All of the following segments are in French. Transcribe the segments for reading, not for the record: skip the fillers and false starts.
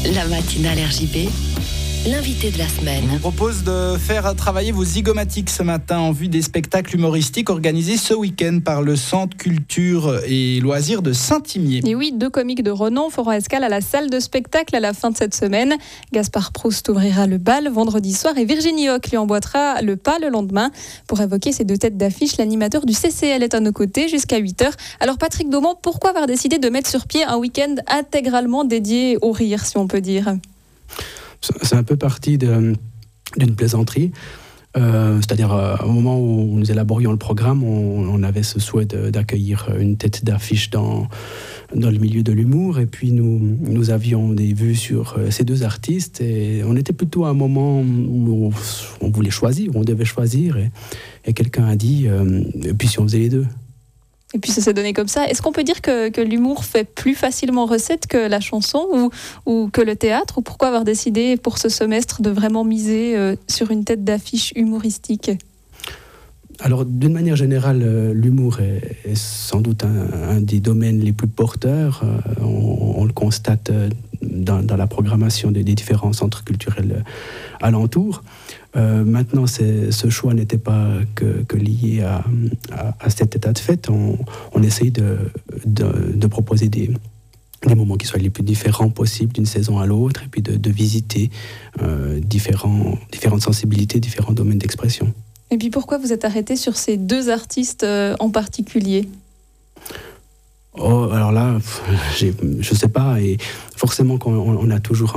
La matinale RJB, l'invité de la semaine. Je vous propose de faire travailler vos zygomatiques ce matin en vue des spectacles humoristiques organisés ce week-end par le Centre Culture et Loisirs de Saint-Imier. Et oui, 2 comiques de renom feront escale à la salle de spectacle à la fin de cette semaine. Gaspard Proust ouvrira le bal vendredi soir et Virginie Hoc lui emboîtera le pas le lendemain. Pour évoquer ces 2 têtes d'affiche, l'animateur du CCL est à nos côtés jusqu'à 8h. Alors Patrick Daumont, pourquoi avoir décidé de mettre sur pied un week-end intégralement dédié au rire, si on peut dire ? C'est un peu parti d'une plaisanterie. C'est-à-dire, au moment où nous élaborions le programme, on avait ce souhait d'accueillir une tête d'affiche dans le milieu de l'humour. Et puis, nous avions des vues sur ces 2 artistes. Et on était plutôt à un moment où on voulait choisir, où on devait choisir. Et quelqu'un a dit, et puis si on faisait les 2 ? Et puis ça s'est donné comme ça. Est-ce qu'on peut dire que l'humour fait plus facilement recette que la chanson ou que le théâtre ? Ou pourquoi avoir décidé pour ce semestre de vraiment miser sur une tête d'affiche humoristique ? Alors, d'une manière générale, l'humour est sans doute un des domaines les plus porteurs. On le constate dans la programmation des différents centres culturels alentours. Maintenant, ce choix n'était pas que lié à cet état de fait. On essaye de proposer des moments qui soient les plus différents possibles d'une saison à l'autre, et puis de visiter différentes sensibilités, différents domaines d'expression. Et puis pourquoi vous êtes arrêté sur ces 2 artistes en particulier ? Oh, alors là, je sais pas, et forcément qu'on a toujours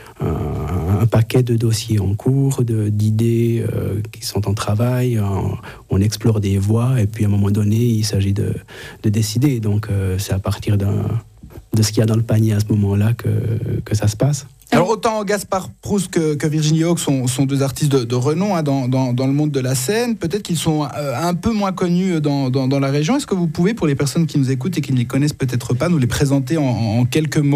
un paquet de dossiers en cours, d'idées qui sont en travail, on explore des voies, et puis à un moment donné, il s'agit de décider. Donc c'est à partir de ce qu'il y a dans le panier à ce moment-là que ça se passe. Alors autant Gaspard Proust que Virginie Hoc sont 2 artistes de renom dans le monde de la scène. Peut-être qu'ils sont un peu moins connus dans la région. Est-ce que vous pouvez, pour les personnes qui nous écoutent et qui ne les connaissent peut-être pas, nous les présenter en quelques mots ?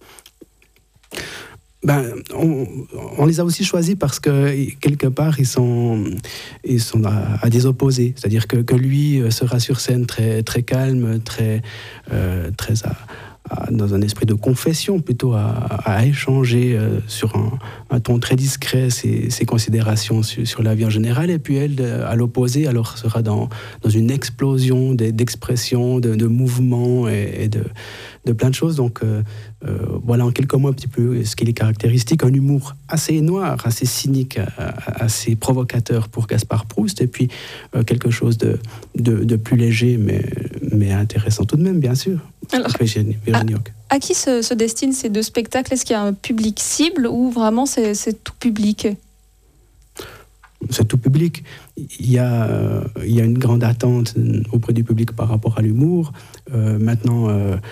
On les a aussi choisis parce que quelque part ils sont à des opposés. C'est-à-dire que lui sera sur scène très très calme, très dans un esprit de confession, plutôt à échanger sur un ton très discret ses considérations sur la vie en général, et puis elle, à l'opposé, alors sera dans une explosion d'expressions, de mouvements et de plein de choses. Donc voilà en quelques mots un petit peu ce qui est caractéristique, un humour assez noir, assez cynique, assez provocateur pour Gaspard Proust, et puis quelque chose de plus léger mais intéressant tout de même, bien sûr. Alors, à qui se destinent ces 2 spectacles ? Est-ce qu'il y a un public cible ou vraiment c'est tout public ? C'est tout public. Il y a une grande attente auprès du public par rapport à l'humour. Maintenant,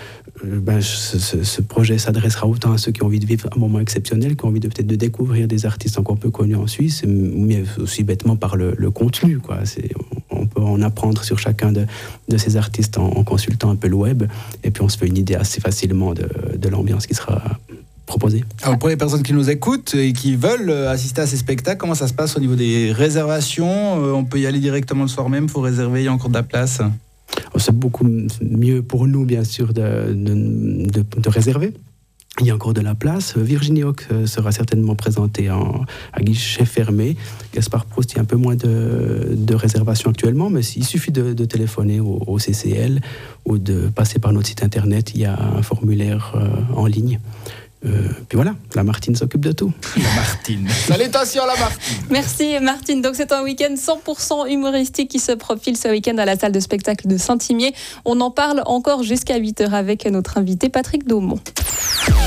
ce projet s'adressera autant à ceux qui ont envie de vivre un moment exceptionnel, qui ont envie peut-être de découvrir des artistes encore peu connus en Suisse, mais aussi bêtement par le contenu, quoi. On peut en apprendre sur chacun de ces artistes en consultant un peu le web, et puis on se fait une idée assez facilement de l'ambiance qui sera proposé. Alors pour les personnes qui nous écoutent et qui veulent assister à ces spectacles, comment ça se passe au niveau des réservations ? On peut y aller directement le soir même, il faut réserver, il y a encore de la place ? C'est beaucoup mieux pour nous, bien sûr, de réserver. Il y a encore de la place. Virginie Hoc sera certainement présentée à guichet fermé. Gaspard Proust, il y a un peu moins de réservations actuellement, mais il suffit de téléphoner au CCL ou de passer par notre site internet. Il y a un formulaire en ligne. Puis voilà, la Martine s'occupe de tout. La Martine. Salutations à la Martine. Merci Martine. Donc c'est un week-end 100% humoristique qui se profile ce week-end à la salle de spectacle de Saint-Imier. On en parle encore jusqu'à 8h avec notre invité Patrick Daumont.